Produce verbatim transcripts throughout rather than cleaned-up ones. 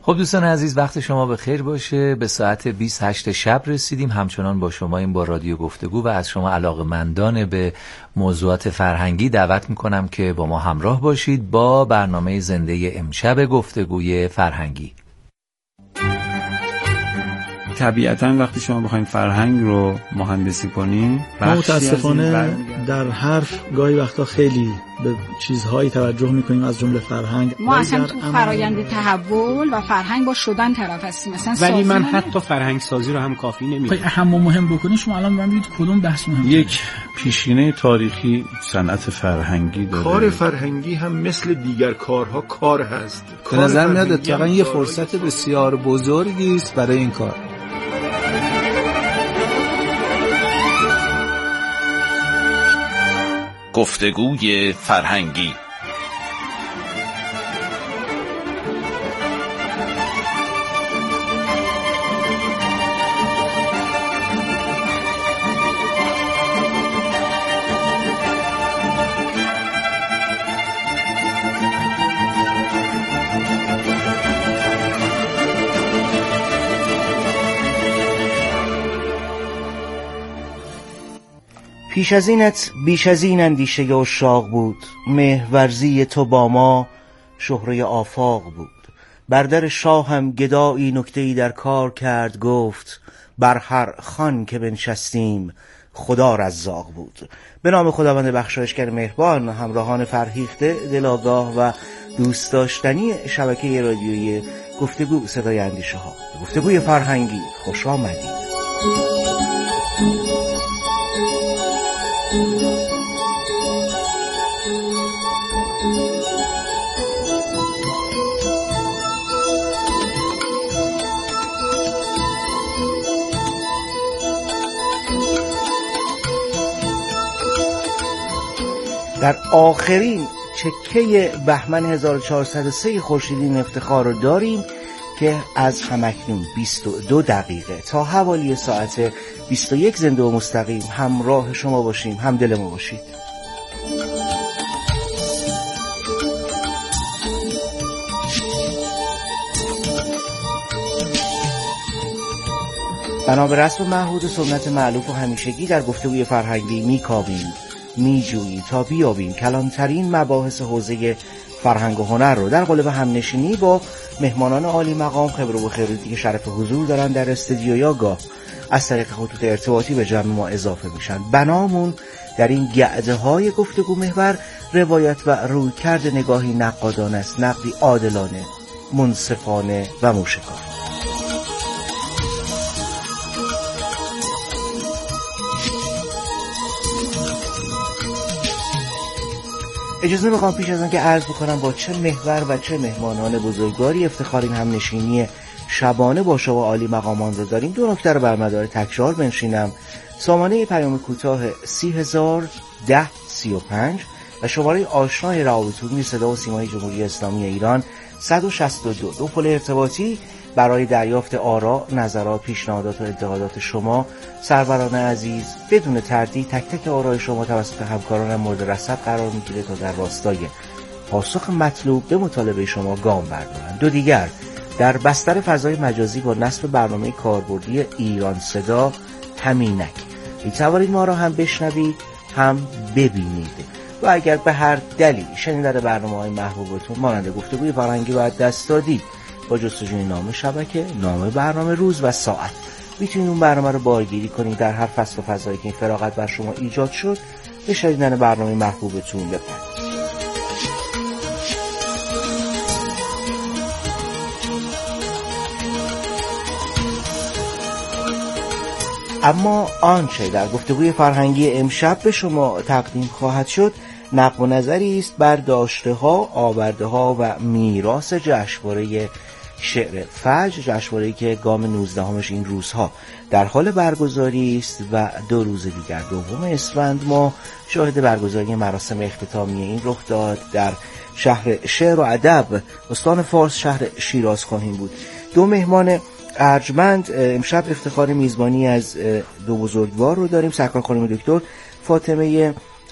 خب دوستان عزیز، وقت شما به خیر باشه. به ساعت بیست و هشت شب رسیدیم. همچنان با شما این با رادیو گفتگو و از شما علاقه‌مندان به موضوعات فرهنگی دعوت میکنم که با ما همراه باشید با برنامه زنده امشب گفتگوی فرهنگی. طبیعتاً وقتی شما بخواید فرهنگ رو مهندسی کنین، ما متاسفانه در حرف گاهی وقتا خیلی به چیزهایی توجه میکنیم از جمله فرهنگ. ما اصلا تو فرایند تحول و فرهنگ با شدن طرف هستیم مثلا. ولی من حتی فرهنگ سازی رو هم کافی نمیدونم. اهم و مهم بکنید شما الان من ببینید کدوم بحث مهم. یک پیشینه تاریخی صنعت فرهنگی داره. کار فرهنگی هم مثل دیگر کارها کار هست. به نظر میاد اتفاقا یه فرصت بسیار بزرگی است برای این کار. گفتگوی فرهنگی. پیش از اینت بیش از این اندیشه عشاق بود، مهورزی تو با ما شهره آفاق بود. بر در شاه هم گدایی نکته‌ای در کار کرد، گفت بر هر خان که بنشستیم خدا رزاق بود. به نام خداوند بخشایشگر مهربان، همراهان فرهیخته، دلاگاه و دوست داشتنی شبکه رادیویی گفتگو صدای اندیشه ها، گفتگوی فرهنگی، خوش آمدید. در آخرین چکه بهمن هزار و چهارصد و سه خورشیدی افتخار رو داریم که از همکنون بیست و دو دقیقه تا حوالی ساعت بیست و یک زنده و مستقیم همراه شما باشیم، هم دل ما باشید. بنا به رسم معهود و سنت مألوف و همیشگی در گفتگوی فرهنگی میکاویم، میجوییم تا بیابیم کلانترین مباحث حوزه فرهنگ و هنر رو در قالب همنشینی با مهمانان عالی مقام، خبره و خیریتی که شرف حضور دارن در استودیو یا گاه از طریق خطوط ارتباطی به جمع ما اضافه میشن. بنامون در این گعده های گفتگو محور روایت و رویکرد نگاهی نقادانه است، نقدی عادلانه، منصفانه و موشکافانه. اجازه میخوام پیش از آن که عرض بکنم با چه محور و چه مهمانان بزرگواری افتخار این همنشینی شبانه با شما عالی مقامان رو داریم. دو نکته رو بر مدار تکرار بنشینم. سامانه پیام کوتاه سی هزار ده سی و پنج و شماره آشنای روابط عمومی صدا و سیمای جمهوری اسلامی ایران صد و شصت و دو. دو پل ارتباطی برای دریافت آرا، نظرات، پیشنهادات و انتقادات شما سروران عزیز. بدون تردید تک تک آرای شما توسط همکارانم مورد رصد قرار میگیره تا در راستای پاسخ مطلوب به مطالبه شما گام بردارند. دو دیگر، در بستر فضای مجازی با نصب برنامه کاربردی ایران صدا همینک میتوانید ما را هم بشنوید هم ببینید و اگر به هر دلیل شنیدن برنامه‌های محبوبتون مانند گفتگوی فرهنگی رو از دست دادید، با جستجوی نام شبکه، نام برنامه، روز و ساعت میتونید اون برنامه رو بارگیری کنید در هر فصل و فضایی که این فراغت بر شما ایجاد شد به شنیدن برنامه محبوبتون بپردازید. اما آنچه در گفتگوی فرهنگی امشب به شما تقدیم خواهد شد نقد و نظری است بر داشته‌ها، آورده‌ها و میراث جشنواره شعر فجر، جشنواره‌ای که گام نوزدهمش این روزها در حال برگزاری است و دو روز دیگر دوم اسفند ما شاهد برگزاری مراسم اختتامیه این رخ داد در شهر شعر و ادب استان فارس، شهر شیراز خواهیم بود. دو مهمان ارجمند امشب افتخار میزبانی از دو بزرگوار رو داریم. سرکار خانم دکتر فاطمه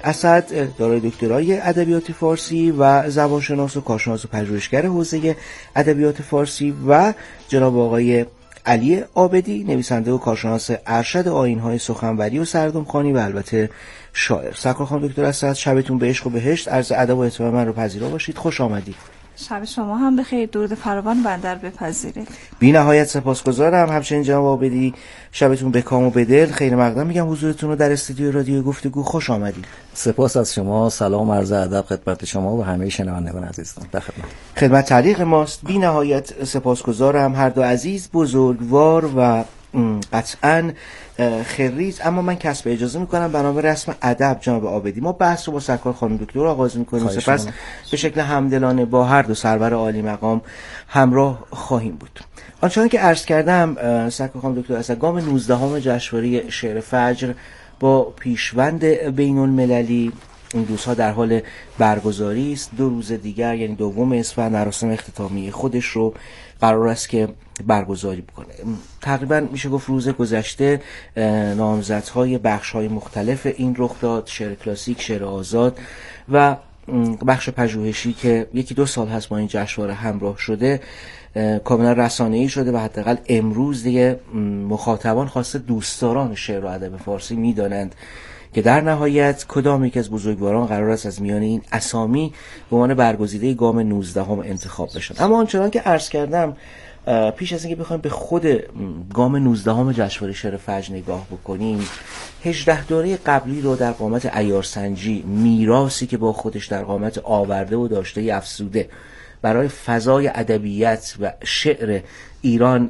اسد دارای دکترای ادبیات فارسی و زبانشناس و کارشناس و پژوهشگر حوزه ادبیات فارسی و جناب آقای علی عابدی نویسنده و کارشناس ارشد آیین‌های سخنوری و سردمخوانی و البته شاعر. سرکار خانم دکتر اسد، شبتون به عشق و بهشت. عرض ادب و احترام من رو پذیرا باشید. خوش آمدید. شب شما هم بخیر. درود فراوان بندر بپذیرید. بی نهایت سپاسگزارم. همچنین جناب عابدی، شبتون به کام و به دل. خیر مقدم میگم حضورتون رو در استودیو رادیو گفتگو. خوش آمدید. سپاس از شما. سلام عرض ادب خدمت شما و همه شنوندگان عزیزتون. در خدمت. خدمت تعلیق ماست. بی نهایت سپاسگزارم. هر دو عزیز بزرگوار و قطعاً خریج. اما من کسب اجازه میکنم برنامه رسم ادب جناب عابدی ما بحث رو با سرکار خانم دکتر آغاز میکنیم، سپس به شکل همدلانه با هر دو سرور عالی مقام همراه خواهیم بود. آنچنان که عرض کردم سرکار خانم دکتر اسد، گام نوزدهم جشنواره شعر فجر با پیشوند بین المللی این روزها در حال برگزاری است. دو روز دیگر یعنی دوم اسفند مراسم اختتامیه خودش رو قرار است که برگزاری بکنه. تقریبا میشه گفت روز گذشته نامزدهای بخش‌های مختلف این رخ داد، شعر کلاسیک، شعر آزاد و بخش پژوهشی که یکی دو سال هست با این جشنواره همراه شده کاملا رسانه‌ای شده و حداقل امروز دیگه مخاطبان خاصه دوستداران شعر و ادب فارسی میدانند که در نهایت کدام یک از بزرگواران قرار است از میان این اسامی به عنوان برگزیده گام نوزدهم انتخاب بشن. اما آنچنان که عرض کردم، پیش از اینکه بخوایم به خود گام نوزدهم جشنواره شعر فجر نگاه بکنیم، هجده دوره قبلی رو در قامت عیارسنجی، میراثی که با خودش در قامت آورده و داشته افزوده برای فضای ادبیات و شعر ایران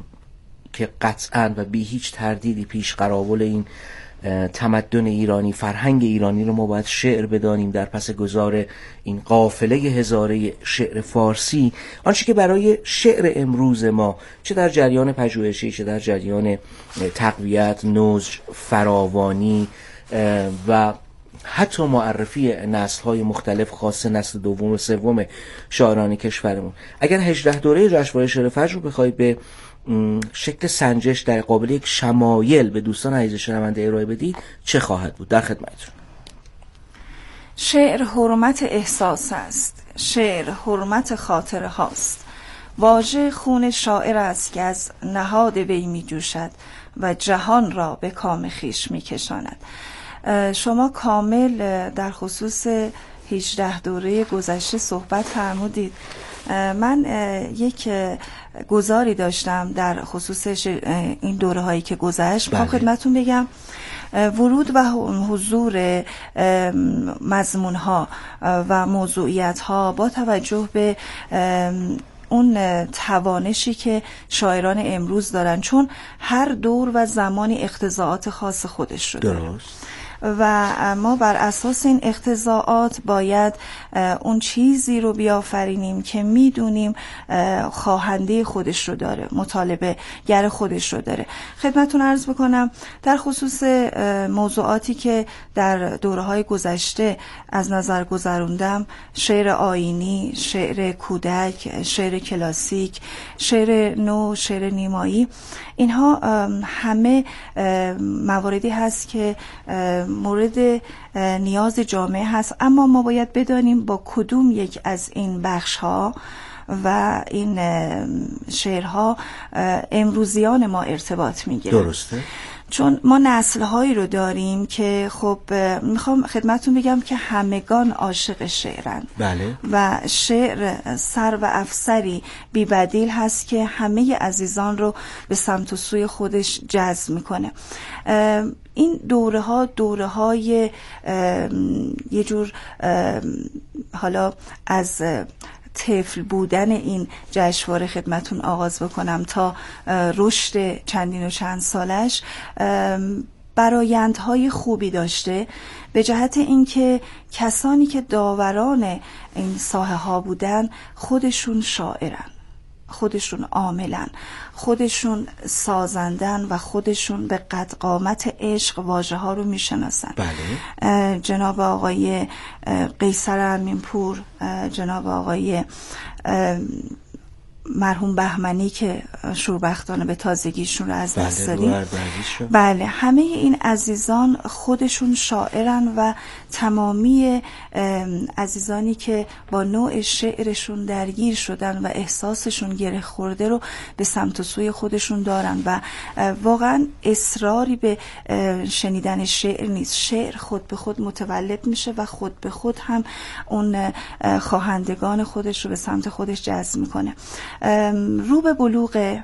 که قطعاً و بی هیچ تردیدی پیش قراول این تمدن ایرانی، فرهنگ ایرانی رو ما باید شعر بدانیم در پس گذار این قافله هزاره شعر فارسی. آنچه که برای شعر امروز ما چه در جریان پژوهشی، چه در جریان تقویت، نضج، فراوانی و حتی معرفی نسل‌های مختلف خاص نسل دوم و سوم شاعران کشورمون، اگر هجده دوره جشنواره شعر فجر رو بخواید به شکل سنجش در قابل یک شمایل به دوستان عزیز شنونده ارائه بدید، چه خواهد بود؟ در خدمتتون. شعر حرمت احساس است، شعر حرمت خاطره هاست. واژه خون شاعر است که از نهاد وی می جوشد و جهان را به کام خیش می کشاند. شما کامل در خصوص هجده دوره گذشته صحبت فرمودید. من یک گزاری داشتم در خصوص این دوره هایی که گذشت. میخوام خدمتون بگم ورود و حضور مضمون ها و موضوعیت ها با توجه به اون توانشی که شاعران امروز دارن، چون هر دور و زمانی اقتضاعات خاص خودش رو داره. درست. و ما بر اساس این اقتضاعات باید اون چیزی رو بیافرینیم که میدونیم خواهنده خودش رو داره، مطالبه گر خودش رو داره. خدمتون عرض بکنم در خصوص موضوعاتی که در دوره‌های گذشته از نظر گذروندم، شعر آیینی، شعر کودک، شعر کلاسیک، شعر نو، شعر نیمایی، اینها همه مواردی هست که مورد نیاز جامعه هست، اما ما باید بدانیم با کدوم یک از این بخش ها و این شعرها امروزیان ما ارتباط میگیرن. درسته. چون ما نسل‌هایی رو داریم که خب میخوام خدمتون بگم که همگان عاشق شعرن. بله. و شعر سر و افسری بی بدیل هست که همه عزیزان رو به سمت و سوی خودش جذب میکنه. این دوره ها دوره های یه جور حالا از طفل بودن این جشنواره خدمتون آغاز بکنم تا رشد چندین و چند سالش برآیندهای خوبی داشته، به جهت اینکه کسانی که داوران این ساحه ها بودن خودشون شاعرن، خودشون عاملن، خودشون سازندن و خودشون به قد قامت عشق واژه ها رو میشناسن. بله. جناب آقای قیصر امینپور، جناب آقای مرحوم بهمنی که شوربختانه به تازگیشون رو از دست دادیم. بله، همه این عزیزان خودشون شاعرن و تمامی عزیزانی که با نوع شعرشون درگیر شدن و احساسشون گره خورده رو به سمت و سوی خودشون دارن و واقعا اصراری به شنیدن شعر نیست. شعر خود به خود متولد میشه و خود به خود هم اون خواهندگان خودش رو به سمت خودش جذب میکنه. رو به بلوغ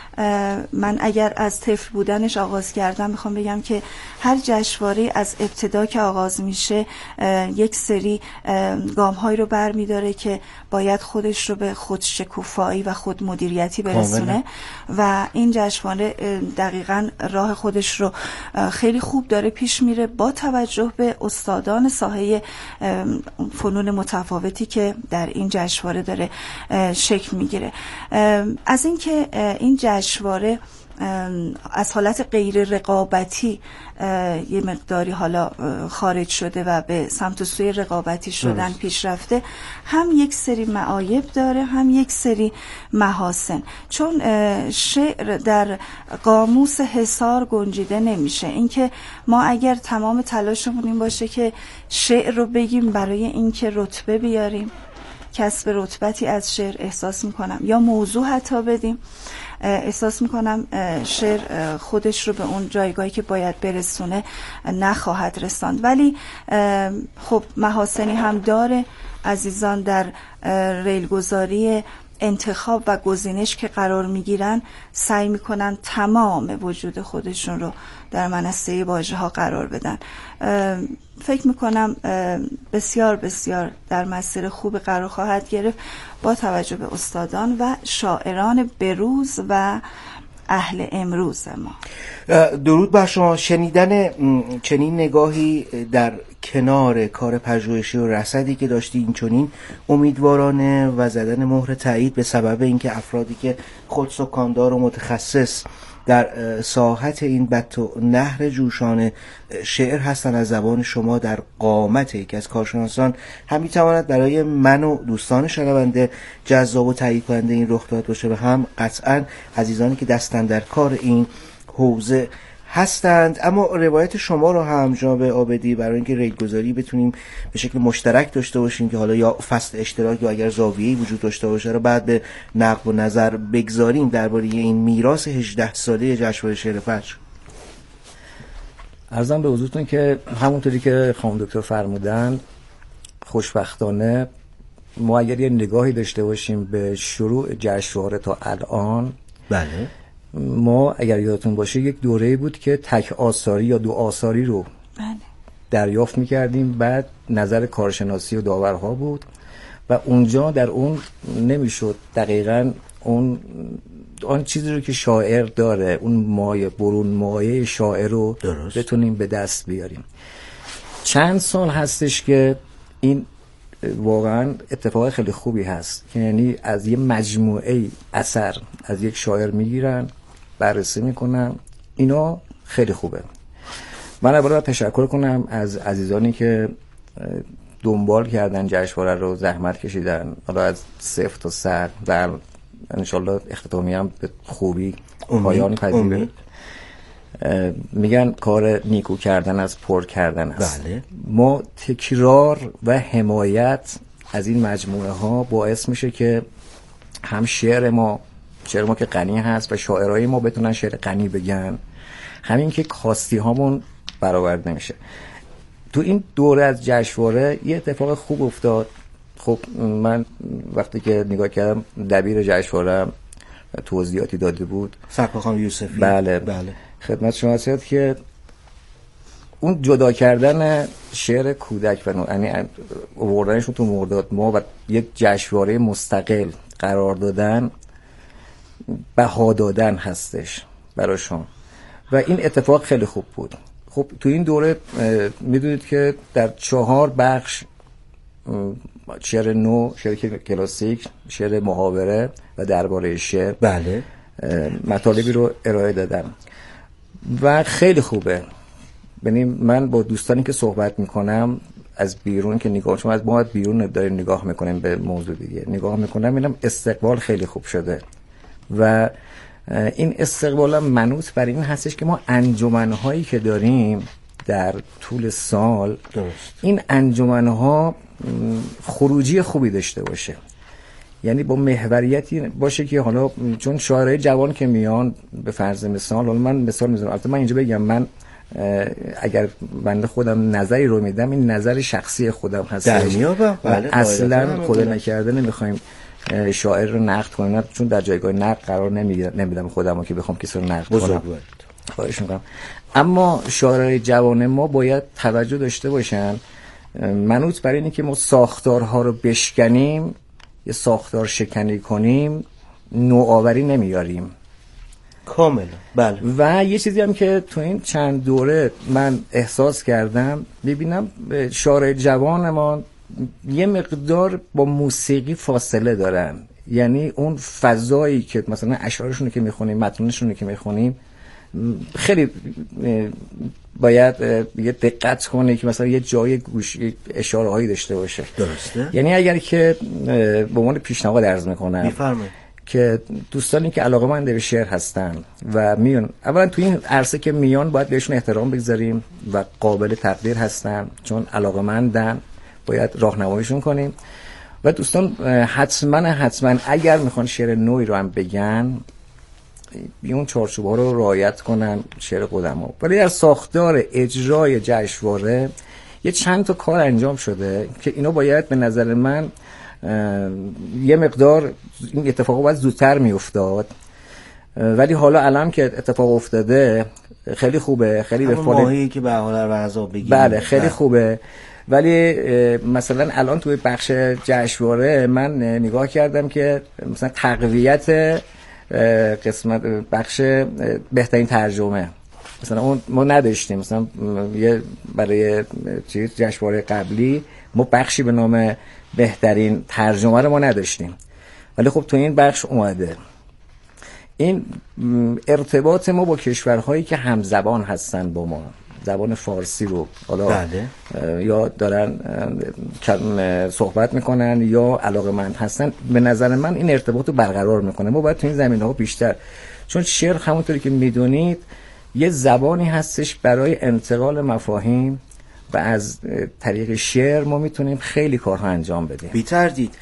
من اگر از طفل بودنش آغاز کردم، میخوام بگم که هر جشنواره از ابتدا که آغاز میشه یک سری گام‌هایی رو برمی‌داره که باید خودش رو به خودشکوفایی و خود مدیریتی برسونه و این جشنواره دقیقاً راه خودش رو خیلی خوب داره پیش میره با توجه به استادان ساحه فنون متفاوتی که در این جشنواره داره شکل میگیره. از اینکه این جشنواره از حالت غیر رقابتی یه مقداری حالا خارج شده و به سمت و سوی رقابتی شدن پیش رفته، هم یک سری معایب داره هم یک سری محاسن، چون شعر در قاموس حصار گنجیده نمیشه. اینکه ما اگر تمام تلاشمون این باشه که شعر رو بگیم برای اینکه رتبه بیاریم، کسب رتبتی از شعر، احساس میکنم یا موضوع حتی بدیم، احساس میکنم شعر خودش رو به اون جایگاهی که باید برسونه نخواهد رساند. ولی خب محاسنی هم داره. عزیزان در ریلگذاری انتخاب و گزینش که قرار میگیرن سعی میکنن تمام وجود خودشون رو در منصه واژه ها قرار بدن. فکر میکنم بسیار بسیار در مسیر خوب قرار خواهد گرفت با توجه به استادان و شاعران بروز و اهل امروز ما. درود بر شما. شنیدن چنین نگاهی در کنار کار پژوهشی و رصدی که داشتی این چنین امیدوارانه و زدن مهر تایید به سبب اینکه افرادی که خود سکاندار و متخصص در ساحت این بط و نهر جوشان شعر هستن از زبان شما در قامت یکی از کارشناسان هم میتواند برای من و دوستان شنونده جذاب و تایید کننده این رخ داد باشه و هم قطعا عزیزانی که دستن در کار این حوزه هستند. اما روایت شما رو هم جناب عابدی برای اینکه ریلگذاری بتونیم به شکل مشترک داشته باشیم که حالا یا فصل اشتراک یا اگر زاویه‌ای وجود داشته باشه رو بعد به نقد و نظر بگذاریم درباره این میراث هجده ساله جشنواره شعر فجر. عرضم به حضورتون که همونطوری که خانم دکتر فرمودن، خوشبختانه ما اگر یه نگاهی داشته باشیم به شروع جشنواره تا الان، بله، ما اگر یادتون باشه یک دوره‌ای بود که تک آثاری یا دو آثاری رو بله. دریافت می‌کردیم، بعد نظر کارشناسی و داورها بود و اونجا در اون نمیشد دقیقاً اون آن چیزی رو که شاعر داره، اون مایه برون مایه شاعر رو درست بتونیم به دست بیاریم. چند سال هستش که این واقعا اتفاق خیلی خوبی هست که یعنی از یه مجموعه اثر از یک شاعر میگیرن، بررسی میکنن، اینا خیلی خوبه. من اول باید تشکر کنم از عزیزانی که دنبال کردن جشنواره رو، زحمت کشیدن، حالا از صفر تا صد و انشالله اختتامی هم به خوبی پایان پذیره. میگن کار نیکو کردن از پر کردن است. بله. ما تکرار و حمایت از این مجموعه ها باعث میشه که هم شعر ما شعر ما که غنی هست و شاعرای ما بتونن شعر غنی بگن، همین که کاستی هامون برآورده نمیشه. تو این دوره از جشنواره یه اتفاق خوب افتاد. خب من وقتی که نگاه کردم دبیر جشنواره توضیحاتی داده بود، سرکار خانم یوسفی. بله بله. خدمت شما هست که اون جدا کردن شعر کودک و نو... یعنی آوردنشون تو مرداد ما و یک جشنواره مستقل قرار دادن، بها دادن هستش براشون و این اتفاق خیلی خوب بود. خب تو این دوره میدونید که در چهار بخش، شعر نو، شعر کلاسیک، شعر محاوره و درباره شعر، بله، مطالبی رو ارائه دادم و خیلی خوبه. یعنی من با دوستانی که صحبت میکنم از بیرون که نگاه، شما از ما از بیرون داریم نگاه میکنیم به موضوع دیگه، نگاه میکنم اینم استقبال خیلی خوب شده و این استقبال منوط بر این هستش که ما انجمن‌هایی که داریم در طول سال درست. این انجمن‌ها خروجی خوبی داشته باشه، یعنی با محوریتی باشه که حالا چون شاعرای جوان که میان به فرض مثال، حالا من مثال میزنم، البته من اینجا بگم من اگر بنده خودم نظری رو میدم این نظر شخصی خودم هست در میابم بله اصلا خدا نکرده نمیخوایم شاعر رو نقد کنم، چون در جایگاه نقد قرار نمیدم خودم که بخوام کسی رو نقد کنم، خواهش میکنم. اما شاعرای جوان ما باید توجه داشته باشن منوط بر اینه که ما ساختارها رو بشکنیم، یه ساختار شکنی کنیم، نوآوری نمیاریم کاملا. بله. و یه چیزی هم که تو این چند دوره من احساس کردم، ببینم شاعرای جوان ما یه مقدار با موسیقی فاصله دارن، یعنی اون فضایی که مثلا اشعارشون که میخونیم، متنشون که میخونیم، خیلی باید یه دقت کنه که مثلا یه جای گوشی اشاره هایی داشته باشه. درسته. یعنی اگر که به عنوان پیشنهاد عرض میکنم میفرمایید که دوستانی که علاقه‌مند به شعر هستن و میان، اولا تو این عرصه که میان باید بهشون احترام بگذاریم و قابل تقدیر هستن چون علاقه‌مندن، باید راهنماییشون کنیم. و دوستان حتما حتما اگر میخوان شعر نوعی رو هم بگن اون چارچوب‌ها رو رعایت کنن، شعر قدما. ولی در ساختار اجرای جشنواره یه چند تا کار انجام شده که اینا باید به نظر من یه مقدار این اتفاق باید زودتر میافتاد، ولی حالا الان که اتفاق افتاده خیلی خوبه، خیلی به فال ماهی که به حال و عذاب بگیم بله خیلی خوبه. ولی مثلا الان توی بخش جشنواره من نگاه کردم که مثلا تقویت قسمت بخش بهترین ترجمه مثلا اون ما نداشتیم، مثلا یه برای چیز جشنواره قبلی ما بخشی به نام بهترین ترجمه رو ما نداشتیم، ولی خب تو این بخش اومده. این ارتباط ما با کشورهایی که همزبان هستن با ما، زبان فارسی رو حالا بله. یا دارن صحبت میکنن یا علاقه‌مند هستن، به نظر من این ارتباط رو برقرار میکنه. ما باید تو این زمینه‌ها بیشتر، چون شعر همونطوری که میدونید یه زبانی هستش برای انتقال مفاهیم و از طریق شعر ما میتونیم خیلی کارها انجام بدیم. بی تردید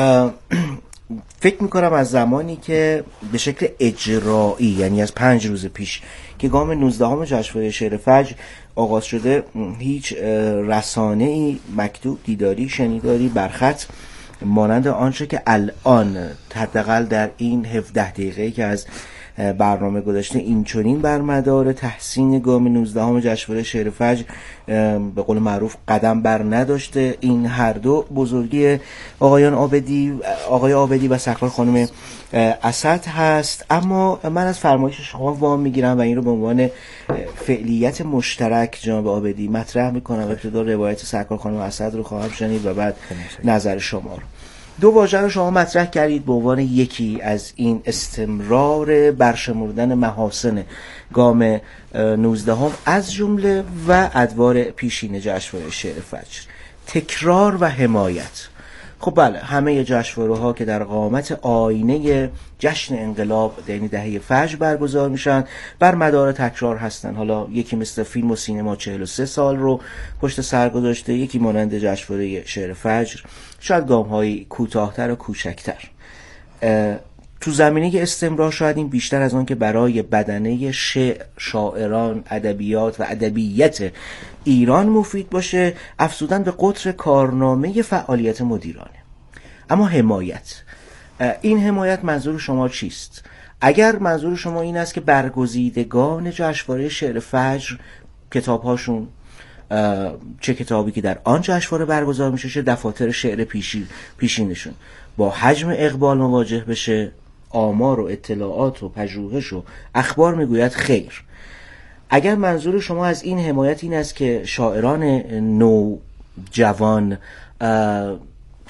فکر میکنم از زمانی که به شکل اجرایی، یعنی از پنج روز پیش که گام نوزدهم جشنواره شعر فجر آغاز شده، هیچ رسانه‌ای مکتوب، دیداری، شنیداری، برخط مانند آنچه که الان حداقل در این هفده دقیقه که از برنامه گذاشته این چنین بر مدار تحسین گام نوزدهم جشنواره شعر فجر به قول معروف قدم بر نداشته. این هر دو بزرگی آقایان عابدی، آقای عابدی و سرکار خانم اسد هست. اما من از فرمایش شما وام میگیرم و این رو به عنوان فعلیت مشترک جناب عابدی مطرح میکنم. ابتدا روایت سرکار خانم اسد رو خواهم شنید و بعد نظر شما رو. دو واژه رو شما مطرح کردید به عنوان یکی از این استمرار برشمردن محاسن گام نوزدهم از جمله و ادوار پیشین جشنواره شعر فجر، تکرار و حمایت. خب بله، همه جشنواره ها که در قامت آینه جشن انقلاب یعنی دهه فجر برگزار میشن بر مدار تکرار هستن. حالا یکی مثل فیلم و سینما چهل و سه سال رو پشت سر گذاشته، یکی مانند جشنواره شعر فجر شاید گام های کوتاه‌تر و کوچکتر. تو زمینه استمرار شاید این بیشتر از آن که برای بدنه شعر، شاعران، ادبیات و ادبیت ایران مفید باشه، افزودن به قطر کارنامه فعالیت مدیرانه. اما حمایت، این حمایت منظور شما چیست؟ اگر منظور شما این است که برگزیدگان جشنواره شعر فجر کتاب‌هاشون، چه کتابی که در آن جشنواره برگزار میشه چه دفاتر شعر پیشی پیشینشون با حجم اقبال مواجه بشه، آمار و اطلاعات و پژوهش و اخبار میگوید خیر. اگر منظور شما از این حمایت این است که شاعران نو جوان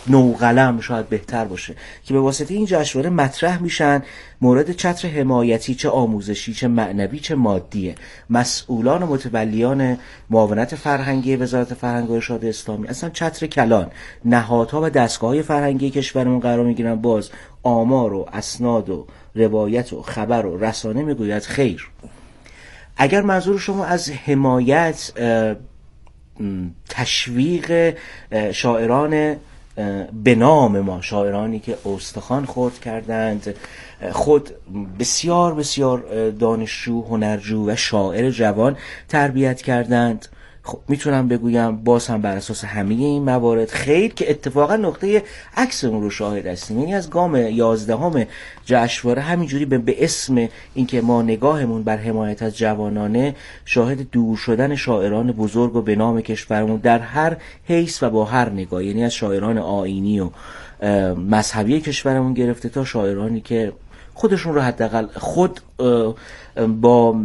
نوقلم شاید بهتر باشه که به واسطه این جشنواره مطرح میشن مورد چتر حمایتی، چه آموزشی، چه معنوی، چه مادیه، مسئولان و متولیان معاونت فرهنگی وزارت فرهنگ و ارشاد اسلامی، اصلا چتر کلان، نهادها و دستگاه‌های فرهنگی کشورمون قرار میگیرن. باز آمار و اسناد و روایت و خبر و رسانه میگوید خیر. اگر منظور شما از حمایت تشویق شاعران به نام ما، شاعرانی که استخوان خورد کردند، خود بسیار بسیار دانشجو، هنرجو و شاعر جوان تربیت کردند، خب میتونم بگویم باز هم بر اساس همه این موارد خیر، که اتفاقا نقطه عکس اون رو شاهد هستیم. یعنی از گام یازدهم جشنواره همینجوری به, به اسم اینکه ما نگاهمون بر حمایت از جوانانه، شاهد دور شدن شاعران بزرگ و به نام کشورمون در هر حیث و با هر نگاه، یعنی از شاعران آیینی و مذهبی کشورمون گرفته تا شاعرانی که خودشون رو حداقل خود با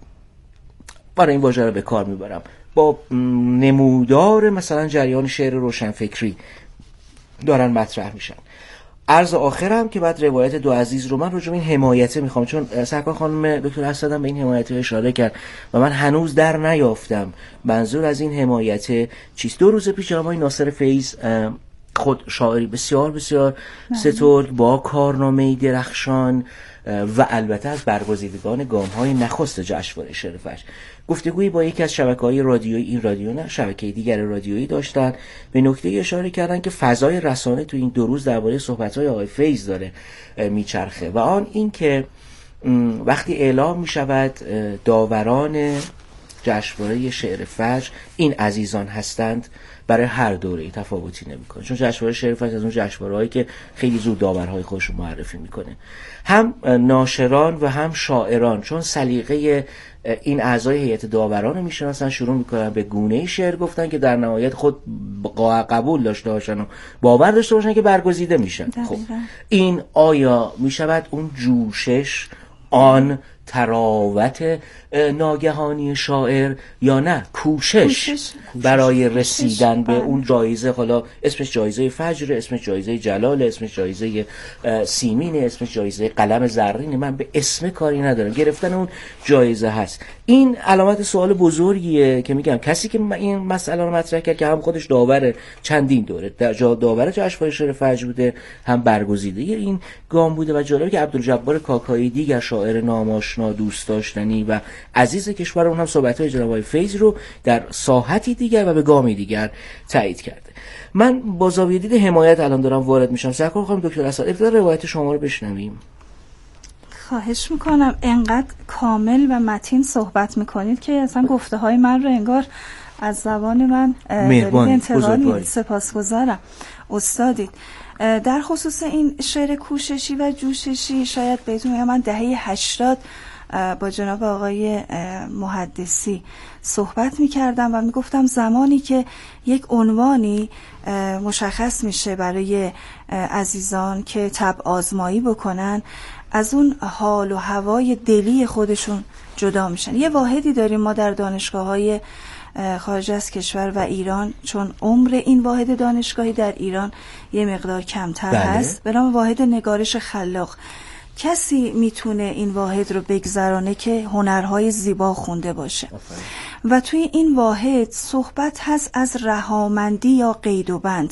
برای این واژه رو به کار میبرم با نمودار مثلا جریان شعر روشنفکری دارن مطرح میشن. عرض آخرم که بعد روایت دو عزیز رو من راجع به این حمایته میخوام، چون سرکار خانم دکتر اسد هم به این حمایته اشاره کرد و من هنوز در نیافتم منظور از این حمایته چیست. دو روز پیش آقای ناصر فیض، خود شاعری بسیار بسیار سترگ با کارنامه‌ای درخشان و البته از برگزیدگان گام‌های نخست جشنواره شعر فجر، گفتگویی با یکی از شبکه‌های رادیویی، این رادیو نه شبکه دیگر رادیویی داشتن، به نکته اشاره کردن که فضای رسانه تو این دو روز درباره صحبت‌های آقای فیض داره میچرخه و آن این که وقتی اعلام میشود داوران جشنواره شعر فجر این عزیزان هستند، برای هر دوره‌ای تفاوتی نمی‌کنه، چون جشنواره شعر فجر از اون جشنواره‌هایی که خیلی زود داورهای خودش رو معرفی می‌کنه. هم ناشران و هم شاعران چون سلیقه این اعضای هیئت داوران رو میشناسن، شروع میکنن به گونه‌ای شعر گفتن که در نهایت خود قبول داشته باشن و باور داشته باشن که برگزیده میشن. خب این آیا میشود اون جوشش، آن تراوت ناگهانی شاعر یا نه کوشش, کوشش. برای رسیدن کوشش. به اون جایزه، حالا اسمش جایزه فجر، اسمش جایزه جلال، اسمش جایزه سیمین، اسمش جایزه قلم زرین، من به اسم کاری ندارم، گرفتن اون جایزه هست. این علامت سوال بزرگیه که میگم کسی که این مسئله رو مطرح کرد که هم خودش داور چندین دوره داور جشنواره شعر فجر بوده، هم برگزیده این گام بوده و جالبه که عبدالجبار کاکایی دیگر شاعر ناماشنا دوست داشتنی و عزیز کشورمون هم صحبت‌های جناب آقای فیض رو در ساحتی دیگر و به گامی دیگر تایید کرده. من با زاویه دید حمایت الان دارم وارد میشم. سرکار خانم دکتر اسد ابتدا روایت شما رو بشنویم. خواهش میکنم. انقدر کامل و متین صحبت میکنید که اصلا گفته های من رو انگار از زبان من دارید انتقال میدید. سپاسگزارم استادید. در خصوص این شعر کوششی و جوششی شاید بهتون میگم من دهه هشتاد با جناب آقای محدثی صحبت میکردم و میگفتم زمانی که یک عنوانی مشخص میشه برای عزیزان که طبع آزمایی بکنن، از اون حال و هوای دلی خودشون جدا میشن. یه واحدی داریم ما در دانشگاه‌های خارج از کشور و ایران، چون عمر این واحد دانشگاهی در ایران یه مقدار کمتر بله. هست، به نام واحد نگارش خلاق. کسی میتونه این واحد رو بگذرانه که هنرهای زیبا خونده باشه افرد. و توی این واحد صحبت هست از رهامندی یا قید و بند.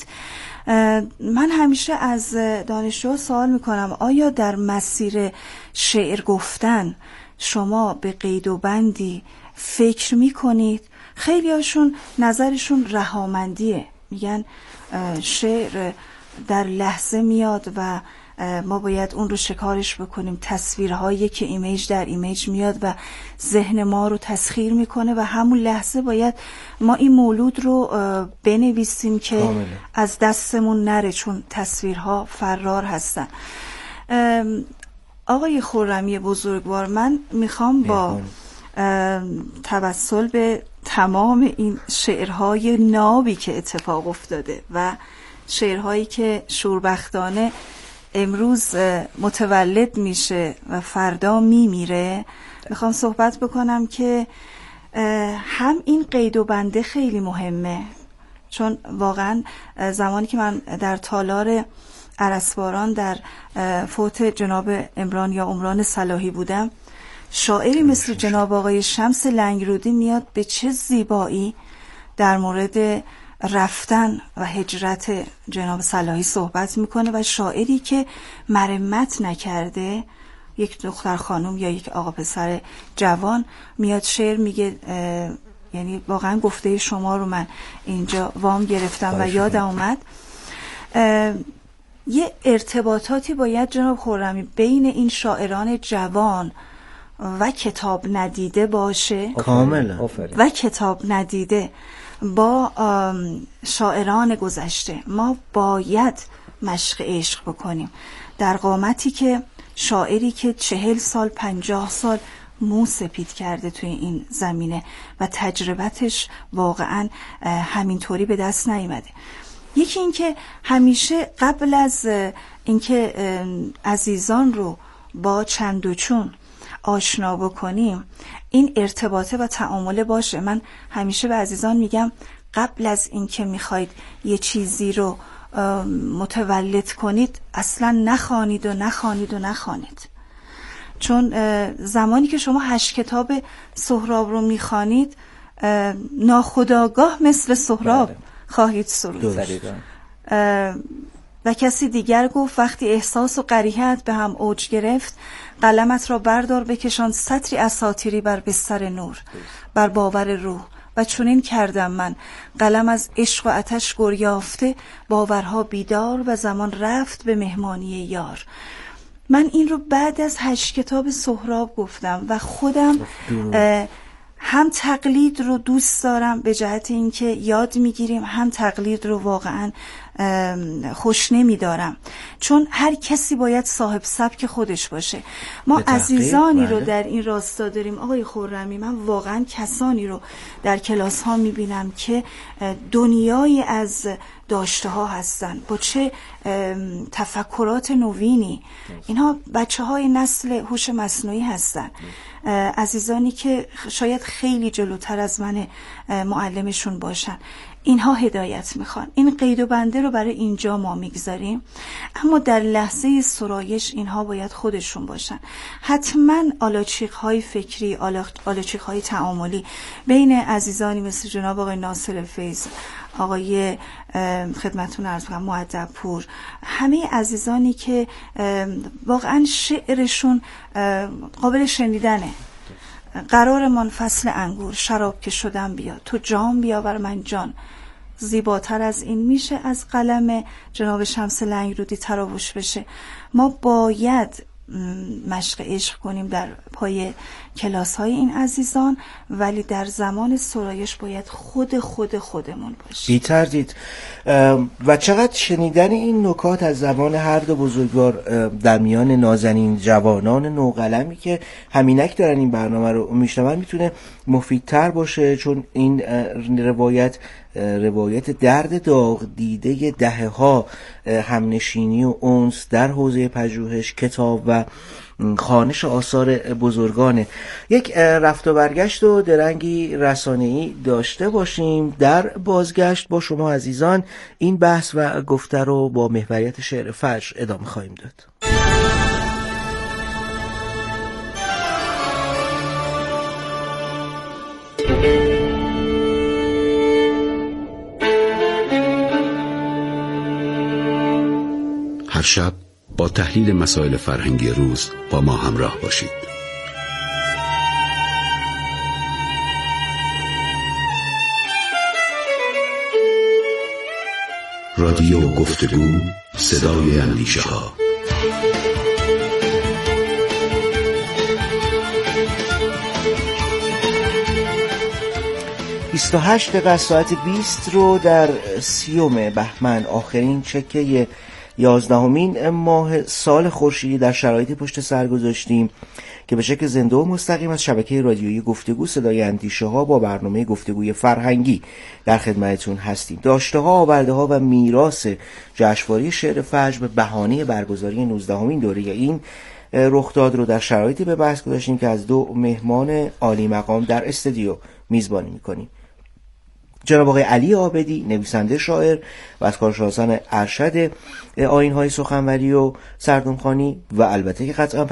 من همیشه از دانشجو سوال میکنم آیا در مسیر شعر گفتن شما به قید و بندی فکر میکنید؟ خیلی هاشون نظرشون رهامندیه، میگن شعر در لحظه میاد و ما باید اون رو شکارش بکنیم، تصویرهایی که ایمیج در ایمیج میاد و ذهن ما رو تسخیر میکنه و همون لحظه باید ما این مولود رو بنویسیم که آمده. از دستمون نره، چون تصویرها فرار هستن. آقای خرمی بزرگوار، من میخوام با توسل به تمام این شعرهای نابی که اتفاق افتاده و شعرهایی که شوربختانه امروز متولد میشه و فردا میمیره، میخوام صحبت بکنم که هم این قید و بنده خیلی مهمه چون واقعا زمانی که من در تالار ارسباران در فوت جناب عمران یا عمران صلاحی بودم، شاعری مثل جناب آقای شمس لنگرودی میاد به چه زیبایی در مورد رفتن و هجرت جناب صلاحی صحبت میکنه و شاعری که مرمت نکرده، یک دختر خانم یا یک آقا پسر جوان میاد شعر میگه. یعنی واقعا گفته شما رو من اینجا وام گرفتم و یادم اومد. یه ارتباطاتی باید جناب خرمی بین این شاعران جوان و کتاب ندیده باشه، کاملا، و کتاب ندیده با شاعران گذشته. ما باید مشق عشق بکنیم در قامتی که شاعری که چهل سال پنجاه سال مو سپید کرده توی این زمینه و تجربتش واقعا همینطوری به دست نیامده. یکی این که همیشه قبل از اینکه عزیزان رو با چند و چون آشنا بکنیم این ارتباطه و تعامله باشه. من همیشه به عزیزان میگم قبل از اینکه میخواید یه چیزی رو متولد کنید اصلا نخوانید و نخوانید و نخوانید، چون زمانی که شما هشت کتاب سهراب رو میخوانید ناخودآگاه مثل سهراب خواهید سرود. و کسی دیگر گفت وقتی احساس و قریحت به هم اوج گرفت، قلمت را بردار بکشان سطری اساطیری بر بستر نور بر باور روح. و چنین کردم من، قلم از عشق و آتش گریافته، باورها بیدار و زمان رفت به مهمانی یار. من این رو بعد از هشت کتاب سهراب گفتم و خودم هم تقلید رو دوست دارم به جهت اینکه یاد میگیریم، هم تقلید رو واقعا خوش نمیدارم، چون هر کسی باید صاحب سبک خودش باشه. ما عزیزانی بله. رو در این راستا داریم آقای خرمی. من واقعا کسانی رو در کلاس ها میبینم که دنیای از داشته ها هستن، با چه تفکرات نوینی. اینها بچه های نسل هوش مصنوعی هستن، عزیزانی که شاید خیلی جلوتر از من معلمشون باشن. اینها هدایت میخوان. این قید و بنده رو برای اینجا ما میگذاریم، اما در لحظه سرایش اینها باید خودشون باشن. حتما آلاچیق های فکری، آلاچیق های تعاملی بین عزیزانی مثل جناب آقای ناصر فیض، آقای خدمتون عرض کنم مؤدب پور، همه عزیزانی که واقعا شعرشون قابل شنیدنه. قرارمان فصل انگور، شراب که شدم بیا، تو جام بیاور من جان. زیباتر از این میشه از قلم جناب شمس لنگرودی تراوش بشه. ما باید مشق عشق کنیم در پای کلاس های این عزیزان، ولی در زمان سرایش باید خود خود خودمون باشیم بی تردید. و چقدر شنیدن این نکات از زبان هر دو بزرگوار در میان نازنین جوانان نوقلمی که همینک دارن این برنامه رو میشنون میتونه مفیدتر باشه، چون این روایت روایت درد داغ دیده دهه ها همنشینی و انس در حوزه پژوهش، کتاب و خوانش آثار بزرگانه. یک رفت و برگشت و درنگی رسانه‌ای داشته باشیم. در بازگشت با شما عزیزان این بحث و گفته رو با محوریت شعر فجر ادامه خواهیم داد. هر شب با تحلیل مسائل فرهنگی روز با ما همراه باشید. رادیو گفتگو، صدای اندیشه ها. بیست و هشت دقیقه ساعت بیست رو در سیوم بهمن، آخرین چکه یازدهمین ماه سال خورشیدی در شرایطی پشت سر گذاشتیم که به شکل زنده و مستقیم از شبکه رادیویی گفتگو صدای اندیشه ها با برنامه گفتگوی فرهنگی در خدمتتون هستیم. داشته ها، آورده ها و میراث جشنواره شعر فجر به بهانه برگزاری نوزدهمین دوره این رخداد رو در شرایطی به بحث گذاشتیم که از دو مهمان عالی مقام در استودیو میزبانی میکنیم. جناب آقای علی عابدی نویسنده شاعر و از کارشناسان ارشد آیین‌های سخنوری و سردونخوانی و البته که قطعا